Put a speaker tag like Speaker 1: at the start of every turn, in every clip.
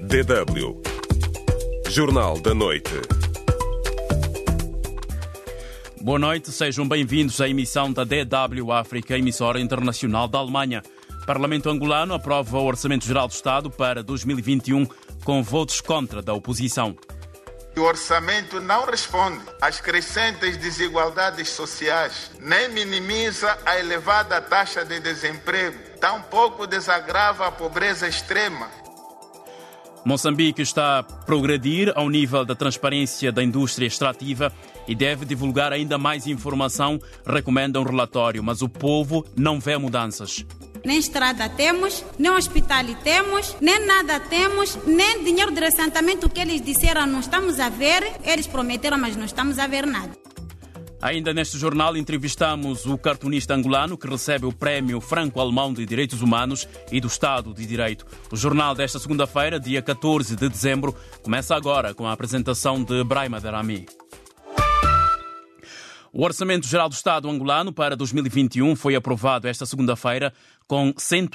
Speaker 1: DW Jornal da Noite.
Speaker 2: Boa noite, sejam bem-vindos à emissão da DW África, emissora internacional da Alemanha. Parlamento angolano aprova o Orçamento Geral do Estado para 2021 com votos contra da oposição.
Speaker 3: O orçamento não responde às crescentes desigualdades sociais, nem minimiza a elevada taxa de desemprego, tampouco desagrava a pobreza extrema.
Speaker 2: Moçambique está a progredir ao nível da transparência da indústria extrativa e deve divulgar ainda mais informação, recomenda um relatório, mas o povo não vê mudanças.
Speaker 4: Nem estrada temos, nem hospital temos, nem nada temos, nem dinheiro de ressentamento que eles disseram não estamos a ver, eles prometeram, mas não estamos a ver nada.
Speaker 2: Ainda neste jornal entrevistamos o cartunista angolano que recebe o Prémio Franco-Alemão de Direitos Humanos e do Estado de Direito. O jornal desta segunda-feira, dia 14 de dezembro, começa agora com a apresentação de Brahima Darami. O Orçamento Geral do Estado angolano para 2021 foi aprovado esta segunda-feira com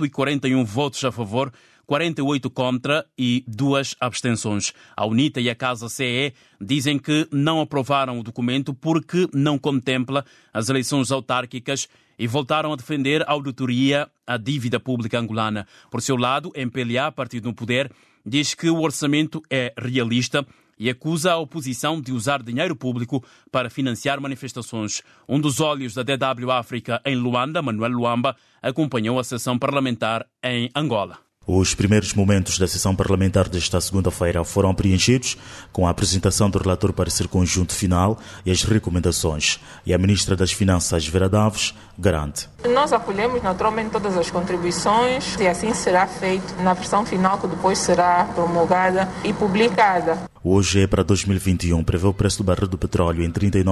Speaker 2: 141 votos a favor, 48 contra e 2 abstenções. A UNITA e a Casa CE dizem que não aprovaram o documento porque não contempla as eleições autárquicas e voltaram a defender a auditoria à dívida pública angolana. Por seu lado, MPLA, Partido no Poder, diz que o orçamento é realista e acusa a oposição de usar dinheiro público para financiar manifestações. Um dos olhos da DW África em Luanda, Manuel Luamba, acompanhou a sessão parlamentar em Angola.
Speaker 5: Os primeiros momentos da sessão parlamentar desta segunda-feira foram preenchidos com a apresentação do relator parecer conjunto final e as recomendações. E a ministra das Finanças, Vera Daves, garante.
Speaker 6: Nós acolhemos naturalmente todas as contribuições e assim será feito na versão final que depois será promulgada e publicada.
Speaker 5: Hoje é para 2021, prevê o preço do barril do petróleo em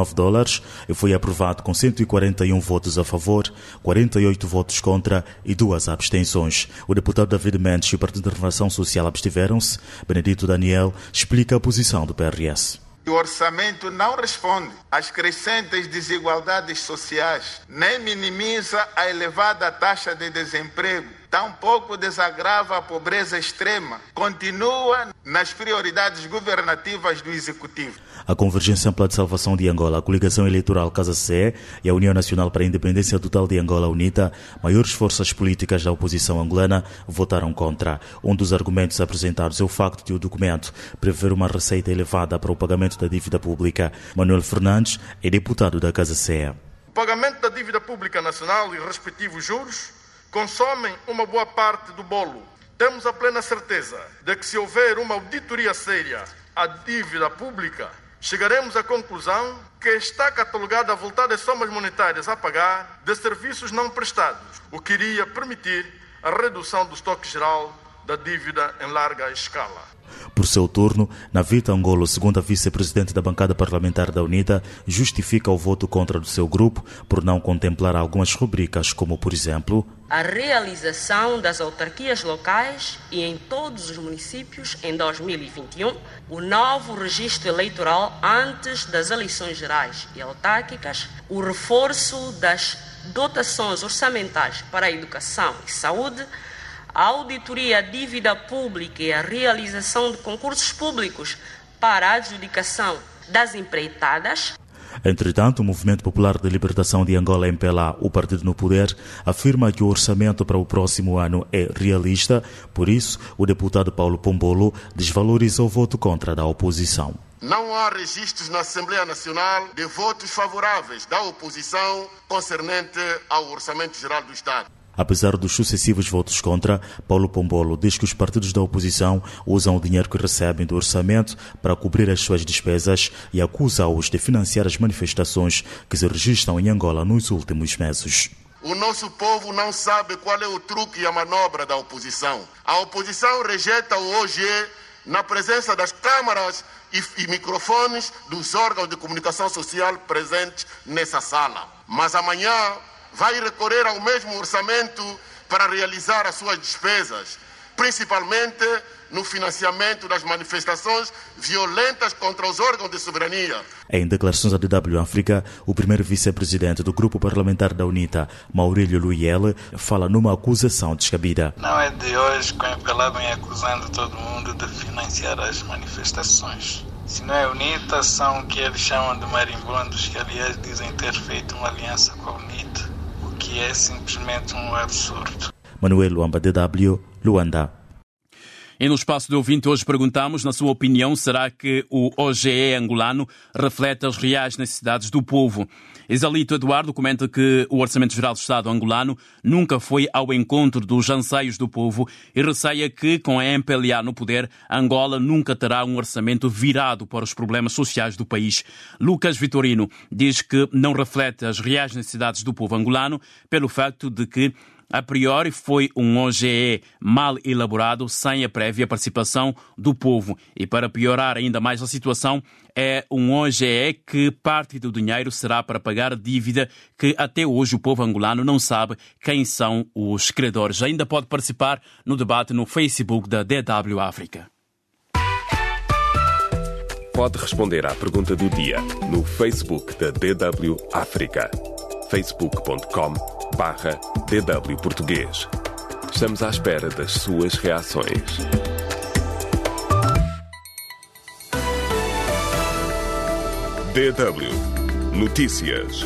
Speaker 5: $39 e foi aprovado com 141 votos a favor, 48 votos contra e 2 abstenções. O deputado David Mendes e o Partido de Renovação Social abstiveram-se. Benedito Daniel explica a posição do PRS.
Speaker 3: O orçamento não responde às crescentes desigualdades sociais, nem minimiza a elevada taxa de desemprego, tampouco desagrava a pobreza extrema, continua nas prioridades governativas do Executivo.
Speaker 5: A Convergência Ampla de Salvação de Angola, a Coligação Eleitoral Casa CE e a União Nacional para a Independência Total de Angola, UNITA, maiores forças políticas da oposição angolana, votaram contra. Um dos argumentos apresentados é o facto de o documento prever uma receita elevada para o pagamento da dívida pública. Manuel Fernandes é deputado da Casa CE.
Speaker 7: O pagamento da dívida pública nacional e respectivos juros consomem uma boa parte do bolo. Temos a plena certeza de que se houver uma auditoria séria à dívida pública, chegaremos à conclusão que está catalogada a voltar das somas monetárias a pagar de serviços não prestados, o que iria permitir a redução do estoque geral da dívida em larga escala.
Speaker 5: Por seu turno, Navita Angolo, segunda vice-presidente da bancada parlamentar da UNITA, justifica o voto contra do seu grupo por não contemplar algumas rubricas, como, por exemplo,
Speaker 8: a realização das autarquias locais e em todos os municípios em 2021, o novo registro eleitoral antes das eleições gerais e autárquicas, o reforço das dotações orçamentais para a educação e saúde, a auditoria à dívida pública e a realização de concursos públicos para a adjudicação das empreitadas.
Speaker 5: Entretanto, o Movimento Popular de Libertação de Angola, MPLA, o Partido no Poder, afirma que o orçamento para o próximo ano é realista. Por isso, o deputado Paulo Pombolo desvaloriza o voto contra da oposição.
Speaker 9: Não há registros na Assembleia Nacional de votos favoráveis da oposição concernente ao Orçamento Geral do Estado.
Speaker 5: Apesar dos sucessivos votos contra, Paulo Pombolo diz que os partidos da oposição usam o dinheiro que recebem do orçamento para cobrir as suas despesas e acusa-os de financiar as manifestações que se registram em Angola nos últimos meses.
Speaker 9: O nosso povo não sabe qual é o truque e a manobra da oposição. A oposição rejeita o OGE na presença das câmaras e microfones dos órgãos de comunicação social presentes nessa sala. Mas amanhã vai recorrer ao mesmo orçamento para realizar as suas despesas, principalmente no financiamento das manifestações violentas contra os órgãos de soberania.
Speaker 5: Em declarações à DW África, o primeiro vice-presidente do grupo parlamentar da UNITA, Maurílio Luiel, fala numa acusação descabida.
Speaker 10: Não é de hoje que o MPLA vem acusando todo mundo de financiar as manifestações. Se não é UNITA, são o que eles chamam de marimbondos, que aliás dizem ter feito uma aliança com a UNITA, o que é simplesmente um absurdo.
Speaker 5: Manuel Luamba, DW, Luanda.
Speaker 2: E no espaço de ouvinte hoje perguntamos, na sua opinião, será que o OGE angolano reflete as reais necessidades do povo? Exalito Eduardo comenta que o Orçamento Geral do Estado angolano nunca foi ao encontro dos anseios do povo e receia que, com a MPLA no poder, Angola nunca terá um orçamento virado para os problemas sociais do país. Lucas Vitorino diz que não reflete as reais necessidades do povo angolano pelo facto de que a priori foi um OGE mal elaborado, sem a prévia participação do povo. E para piorar ainda mais a situação, é um OGE que parte do dinheiro será para pagar a dívida que até hoje o povo angolano não sabe quem são os credores. Ainda pode participar no debate no Facebook da DW África.
Speaker 1: Pode responder à pergunta do dia no Facebook da DW África. facebook.com/DW Português. Estamos à espera das suas reações. DW Notícias.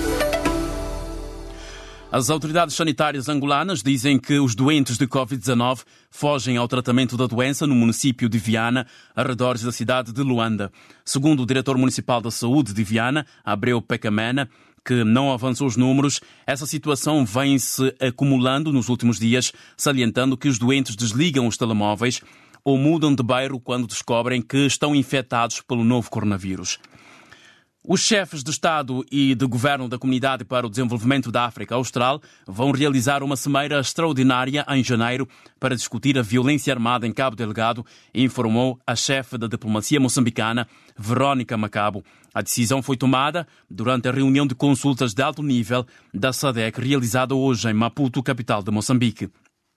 Speaker 2: As autoridades sanitárias angolanas dizem que os doentes de Covid-19 fogem ao tratamento da doença no município de Viana, arredores da cidade de Luanda. Segundo o diretor municipal da saúde de Viana, Abreu Pecamena, que não avançou os números, essa situação vem-se acumulando nos últimos dias, salientando que os doentes desligam os telemóveis ou mudam de bairro quando descobrem que estão infectados pelo novo coronavírus. Os chefes de Estado e de Governo da Comunidade para o Desenvolvimento da África Austral vão realizar uma cimeira extraordinária em janeiro para discutir a violência armada em Cabo Delgado, informou a chefe da diplomacia moçambicana, Verónica Macabo. A decisão foi tomada durante a reunião de consultas de alto nível da SADC realizada hoje em Maputo, capital de Moçambique.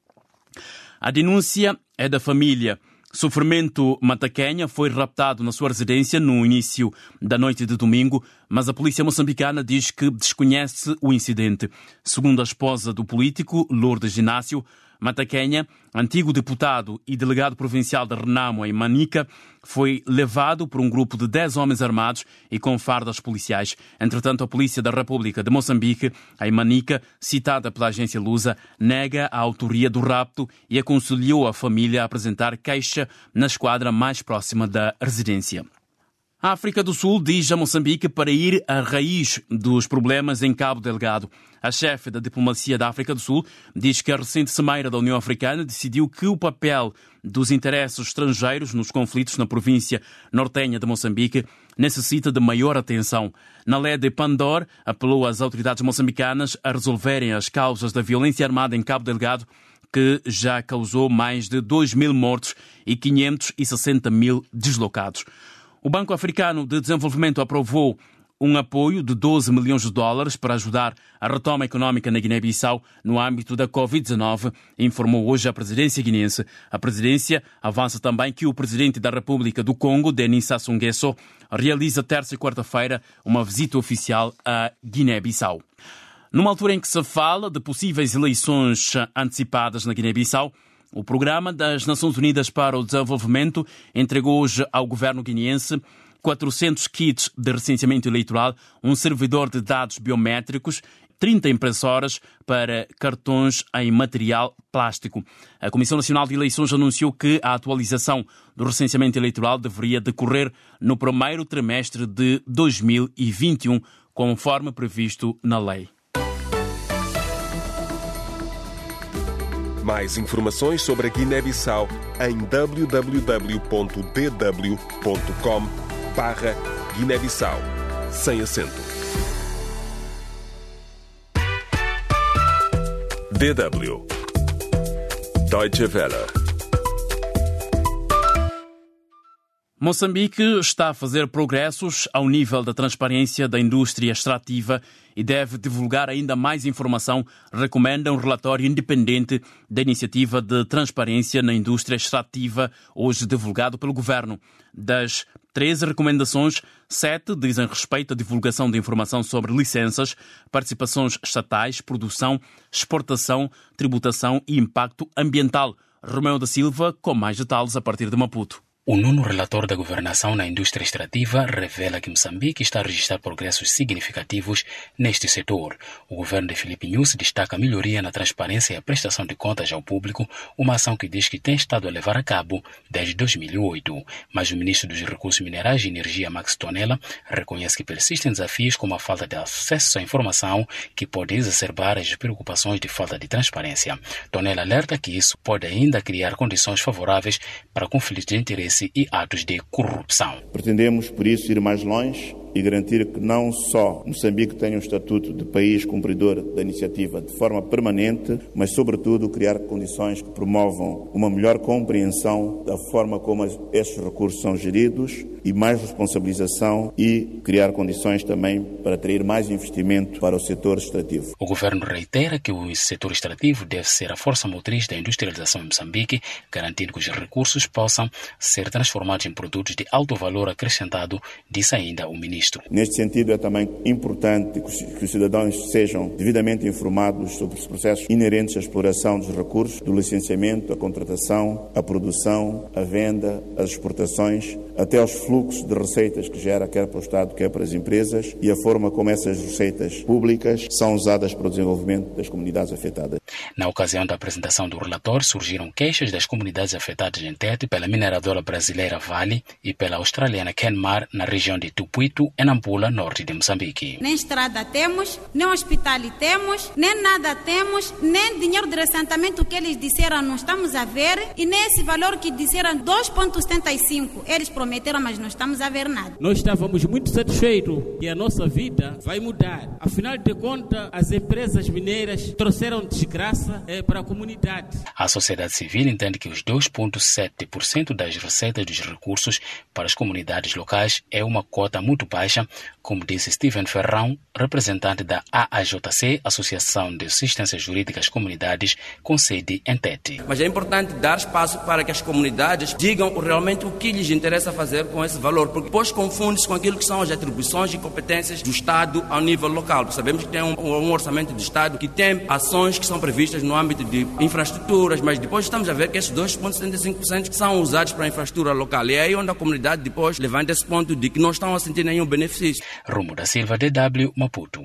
Speaker 2: A denúncia é da família. Sofrimento Mataquenha foi raptado na sua residência no início da noite de domingo, mas a polícia moçambicana diz que desconhece o incidente. Segundo a esposa do político, Lourdes Inácio, Mataquenha, antigo deputado e delegado provincial de Renamo em Manica, foi levado por um grupo de 10 homens armados e com fardas policiais. Entretanto, a Polícia da República de Moçambique, em Manica, citada pela agência Lusa, nega a autoria do rapto e aconselhou a família a apresentar queixa na esquadra mais próxima da residência. A África do Sul diz a Moçambique para ir à raiz dos problemas em Cabo Delgado. A chefe da diplomacia da África do Sul diz que a recente cimeira da União Africana decidiu que o papel dos interesses estrangeiros nos conflitos na província nortenha de Moçambique necessita de maior atenção. Naledi Pandor apelou às autoridades moçambicanas a resolverem as causas da violência armada em Cabo Delgado, que já causou mais de 2.000 mortos e 560.000 deslocados. O Banco Africano de Desenvolvimento aprovou um apoio de 12 milhões de dólares para ajudar a retoma económica na Guiné-Bissau no âmbito da Covid-19, informou hoje a presidência guinense. A presidência avança também que o presidente da República do Congo, Denis Sassou Nguesso, realiza terça e quarta-feira uma visita oficial à Guiné-Bissau. Numa altura em que se fala de possíveis eleições antecipadas na Guiné-Bissau, o Programa das Nações Unidas para o Desenvolvimento entregou hoje ao governo guineense 400 kits de recenseamento eleitoral, um servidor de dados biométricos, 30 impressoras para cartões em material plástico. A Comissão Nacional de Eleições anunciou que a atualização do recenseamento eleitoral deveria decorrer no primeiro trimestre de 2021, conforme previsto na lei.
Speaker 1: Mais informações sobre a Guiné-Bissau em www.dw.com/Guiné-Bissau, sem acento. DW Deutsche Welle.
Speaker 2: Moçambique está a fazer progressos ao nível da transparência da indústria extrativa e deve divulgar ainda mais informação, recomenda um relatório independente da Iniciativa de Transparência na Indústria Extrativa, hoje divulgado pelo Governo. Das 13 recomendações, 7 dizem respeito à divulgação de informação sobre licenças, participações estatais, produção, exportação, tributação e impacto ambiental. Romeu da Silva, com mais detalhes a partir de Maputo.
Speaker 11: O nono relatório da governação na indústria extrativa revela que Moçambique está a registrar progressos significativos neste setor. O governo de Filipe Nyusi destaca a melhoria na transparência e a prestação de contas ao público, uma ação que diz que tem estado a levar a cabo desde 2008. Mas o ministro dos Recursos Minerais e Energia, Max Tonela, reconhece que persistem desafios como a falta de acesso à informação, que pode exacerbar as preocupações de falta de transparência. Tonela alerta que isso pode ainda criar condições favoráveis para conflitos de interesse e atos de corrupção.
Speaker 12: Pretendemos, por isso, ir mais longe e garantir que não só Moçambique tenha um estatuto de país cumpridor da iniciativa de forma permanente, mas, sobretudo, criar condições que promovam uma melhor compreensão da forma como estes recursos são geridos e mais responsabilização e criar condições também para atrair mais investimento para o setor extrativo.
Speaker 11: O governo reitera que o setor extrativo deve ser a força motriz da industrialização em Moçambique, garantindo que os recursos possam ser transformados em produtos de alto valor acrescentado, disse ainda o ministro.
Speaker 12: Neste sentido, é também importante que os cidadãos sejam devidamente informados sobre os processos inerentes à exploração dos recursos, do licenciamento, à contratação, à produção, à venda, às exportações, até aos fluxos de receitas que gera quer para o Estado, quer para as empresas, e a forma como essas receitas públicas são usadas para o desenvolvimento das comunidades afetadas.
Speaker 11: Na ocasião da apresentação do relatório, surgiram queixas das comunidades afetadas em Tete pela mineradora brasileira Vale e pela australiana Kenmare na região de Tupuito, em Nampula, norte de Moçambique.
Speaker 4: Nem estrada temos, nem hospital temos, nem nada temos, nem dinheiro de assentamento que eles disseram não estamos a ver, e nem esse valor que disseram 2,75. Eles prometeram, mas não estamos a ver nada.
Speaker 13: Nós estávamos muito satisfeitos que a nossa vida vai mudar. Afinal de contas, as empresas mineiras trouxeram desgraça para a comunidade.
Speaker 11: A sociedade civil entende que os 2,7% das receitas dos recursos para as comunidades locais é uma cota muito baixa, como disse Steven Ferrão, representante da AAJC, Associação de Assistência Jurídica às Comunidades, com sede em Tete.
Speaker 14: Mas é importante dar espaço para que as comunidades digam realmente o que lhes interessa fazer com esse valor, porque depois confunde-se com aquilo que são as atribuições e competências do Estado ao nível local. Sabemos que tem um orçamento do Estado que tem ações que são previstas no âmbito de infraestruturas, mas depois estamos a ver que esses 2,75% são usados para a infraestrutura local. E é aí onde a comunidade depois levanta esse ponto de que não estão a sentir nenhum benefício.
Speaker 11: Romo da Silva, DW, Maputo.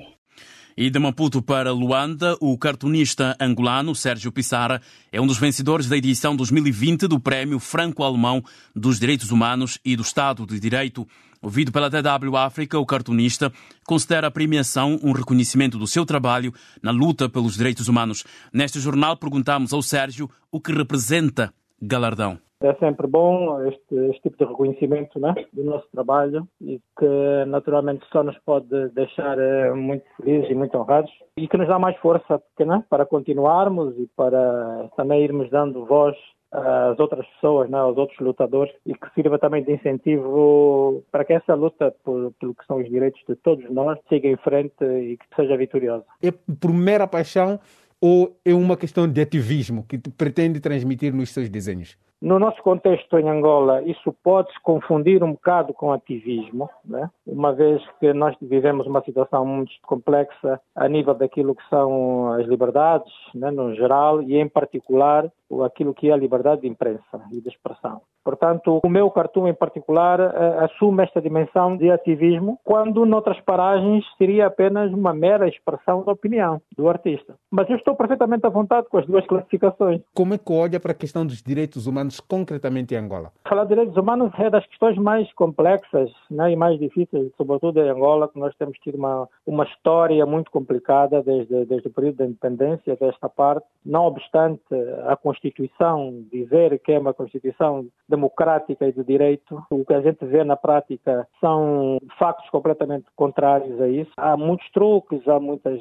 Speaker 2: E de Maputo para Luanda, o cartunista angolano Sérgio Pissarra é um dos vencedores da edição 2020 do Prémio Franco-Alemão dos Direitos Humanos e do Estado de Direito. Ouvido pela DW África, o cartunista considera a premiação um reconhecimento do seu trabalho na luta pelos direitos humanos. Neste jornal, perguntamos ao Sérgio o que representa galardão.
Speaker 15: É sempre bom este tipo de reconhecimento, né, do nosso trabalho, e que naturalmente só nos pode deixar muito felizes e muito honrados, e que nos dá mais força, né, para continuarmos e para também irmos dando voz às outras pessoas, né, aos outros lutadores, e que sirva também de incentivo para que essa luta pelo que são os direitos de todos nós siga em frente e que seja vitoriosa.
Speaker 16: É por mera paixão ou é uma questão de ativismo que pretende transmitir nos seus desenhos?
Speaker 15: No nosso contexto em Angola, isso pode-se confundir um bocado com ativismo, né? Uma vez que nós vivemos uma situação muito complexa a nível daquilo que são as liberdades, né, no geral, e em particular aquilo que é a liberdade de imprensa e de expressão. Portanto, o meu cartoon em particular assume esta dimensão de ativismo, quando noutras paragens seria apenas uma mera expressão da opinião do artista. Mas eu estou perfeitamente à vontade com as duas classificações.
Speaker 16: Como é que olha para a questão dos direitos humanos concretamente em Angola?
Speaker 15: Falar de direitos humanos é das questões mais complexas, né, e mais difíceis, sobretudo em Angola, que nós temos tido uma história muito complicada desde o período da independência desta parte. Não obstante a Constituição dizer que é uma Constituição democrática e de direito, o que a gente vê na prática são factos completamente contrários a isso. Há muitos truques, há muitas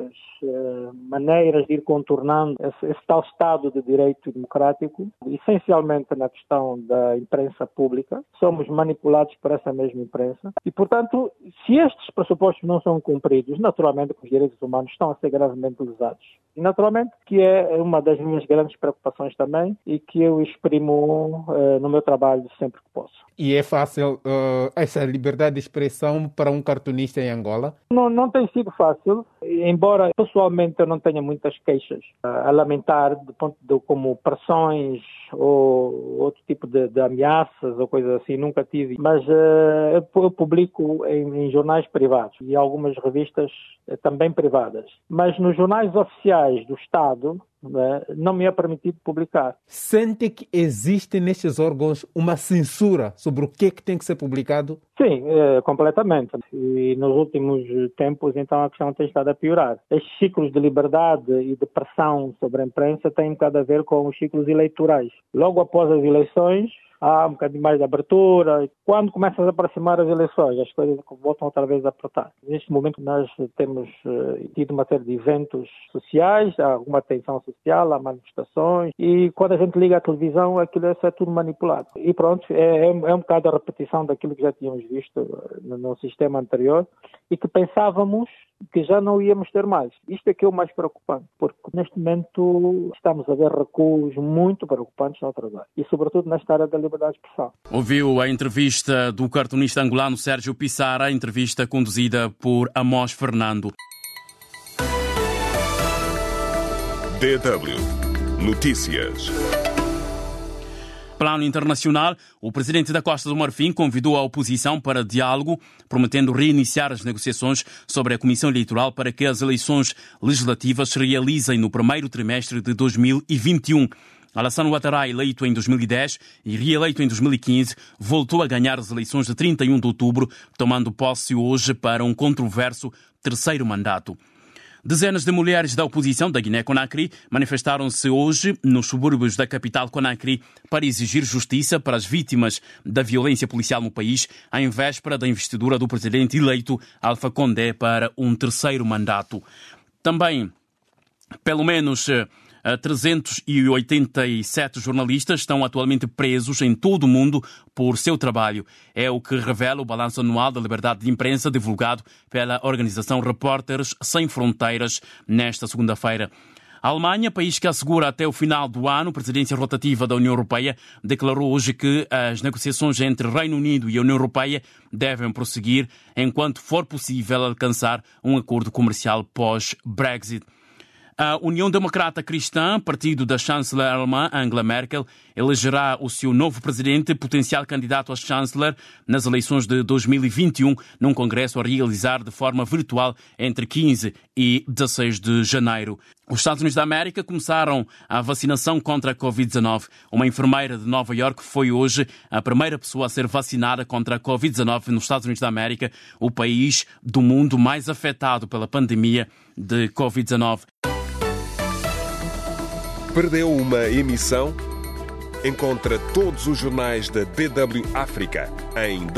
Speaker 15: maneiras de ir contornando esse tal Estado de direito democrático. Essencialmente especialmente na questão da imprensa pública. Somos manipulados por essa mesma imprensa e, portanto, se estes pressupostos não são cumpridos, naturalmente que os direitos humanos estão a ser gravemente lesados. E, naturalmente, que é uma das minhas grandes preocupações também e que eu exprimo no meu trabalho sempre que posso.
Speaker 16: E é fácil essa liberdade de expressão para um cartunista em Angola?
Speaker 15: Não tem sido fácil, embora pessoalmente eu não tenha muitas queixas a lamentar de ponto de como pressões ou outro tipo de ameaças ou coisas assim, nunca tive. Mas eu publico em jornais privados e algumas revistas também privadas. Mas nos jornais oficiais do Estado, não me é permitido publicar.
Speaker 16: Sente que existe nestes órgãos uma censura sobre o que tem que ser publicado?
Speaker 15: Sim, completamente. E nos últimos tempos, então, a questão tem estado a piorar. Estes ciclos de liberdade e de pressão sobre a imprensa têm um bocado a ver com os ciclos eleitorais. Logo após as eleições, há um bocadinho mais de abertura. Quando começam a aproximar as eleições, as coisas voltam outra vez a apertar. Neste momento nós temos tido uma série de eventos sociais, há alguma tensão social, há manifestações, e quando a gente liga a televisão, aquilo é tudo manipulado. E pronto, é um bocado a repetição daquilo que já tínhamos visto no sistema anterior e que pensávamos que já não íamos ter mais. Isto é que é o mais preocupante, porque neste momento estamos a ver recuos muito preocupantes noutras áreas, e sobretudo nesta área da liberdade de expressão.
Speaker 2: Ouviu a entrevista do cartunista angolano Sérgio Pissarra, a entrevista conduzida por Amós Fernando.
Speaker 1: DW Notícias.
Speaker 2: Plano internacional, o presidente da Costa do Marfim convidou a oposição para diálogo, prometendo reiniciar as negociações sobre a Comissão Eleitoral para que as eleições legislativas se realizem no primeiro trimestre de 2021. Alassane Ouattara, eleito em 2010 e reeleito em 2015, voltou a ganhar as eleições de 31 de outubro, tomando posse hoje para um controverso terceiro mandato. Dezenas de mulheres da oposição da Guiné-Conakry manifestaram-se hoje nos subúrbios da capital Conakry para exigir justiça para as vítimas da violência policial no país, em véspera da investidura do presidente eleito Alpha Condé para um terceiro mandato. Também, pelo menos 387 jornalistas estão atualmente presos em todo o mundo por seu trabalho. É o que revela o balanço anual da liberdade de imprensa divulgado pela organização Repórteres Sem Fronteiras nesta segunda-feira. A Alemanha, país que assegura até o final do ano a presidência rotativa da União Europeia, declarou hoje que as negociações entre Reino Unido e a União Europeia devem prosseguir enquanto for possível alcançar um acordo comercial pós-Brexit. A União Democrata Cristã, partido da chanceler alemã Angela Merkel, elegerá o seu novo presidente, potencial candidato a chanceler, nas eleições de 2021, num congresso a realizar de forma virtual entre 15 e 16 de janeiro. Os Estados Unidos da América começaram a vacinação contra a Covid-19. Uma enfermeira de Nova York foi hoje a primeira pessoa a ser vacinada contra a Covid-19 nos Estados Unidos da América, o país do mundo mais afetado pela pandemia de Covid-19.
Speaker 1: Perdeu uma emissão? Encontra todos os jornais da DW África em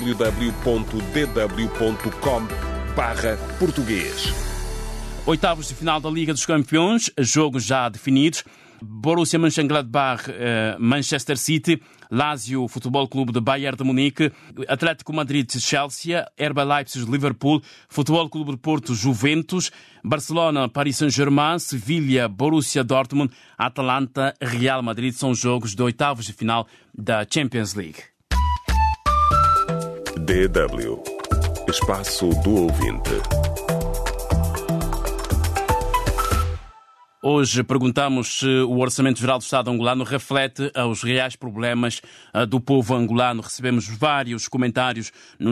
Speaker 1: www.dw.com/português.
Speaker 2: Oitavos de final da Liga dos Campeões, jogos já definidos. Borussia Mönchengladbach, Manchester City, Lazio, Futebol Clube de Bayern de Munique, Atlético Madrid, Chelsea, RB Leipzig, Liverpool, Futebol Clube de Porto, Juventus, Barcelona, Paris Saint-Germain, Sevilha, Borussia Dortmund, Atalanta, Real Madrid. São jogos de oitavos de final da Champions League.
Speaker 1: DW, Espaço do Ouvinte.
Speaker 2: Hoje perguntamos se o Orçamento Geral do Estado angolano reflete os reais problemas do povo angolano. Recebemos vários comentários na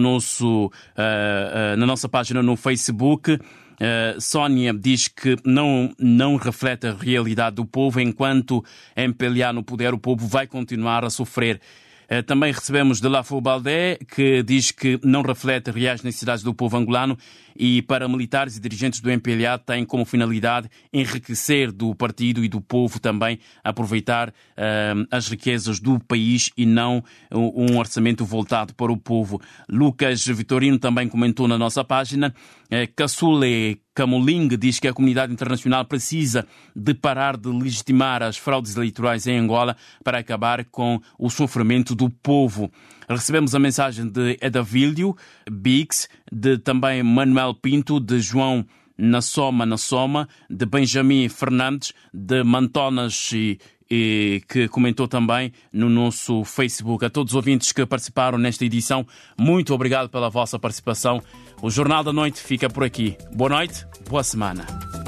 Speaker 2: nossa página no Facebook. Sónia diz que não reflete a realidade do povo, enquanto MPLA no poder, o povo vai continuar a sofrer. Também recebemos de Lafo Baldé, que diz que não reflete reais necessidades do povo angolano, e paramilitares e dirigentes do MPLA têm como finalidade enriquecer do partido e do povo, também aproveitar as riquezas do país e não um orçamento voltado para o povo. Lucas Vitorino também comentou na nossa página. Kassule Kamuling diz que a comunidade internacional precisa de parar de legitimar as fraudes eleitorais em Angola para acabar com o sofrimento do povo. Recebemos a mensagem de Edavílio Bix, de também Manuel Pinto, de João Nassoma, de Benjamin Fernandes, de Mantonas e que comentou também no nosso Facebook. A todos os ouvintes que participaram nesta edição, muito obrigado pela vossa participação. O Jornal da Noite fica por aqui. Boa noite, boa semana.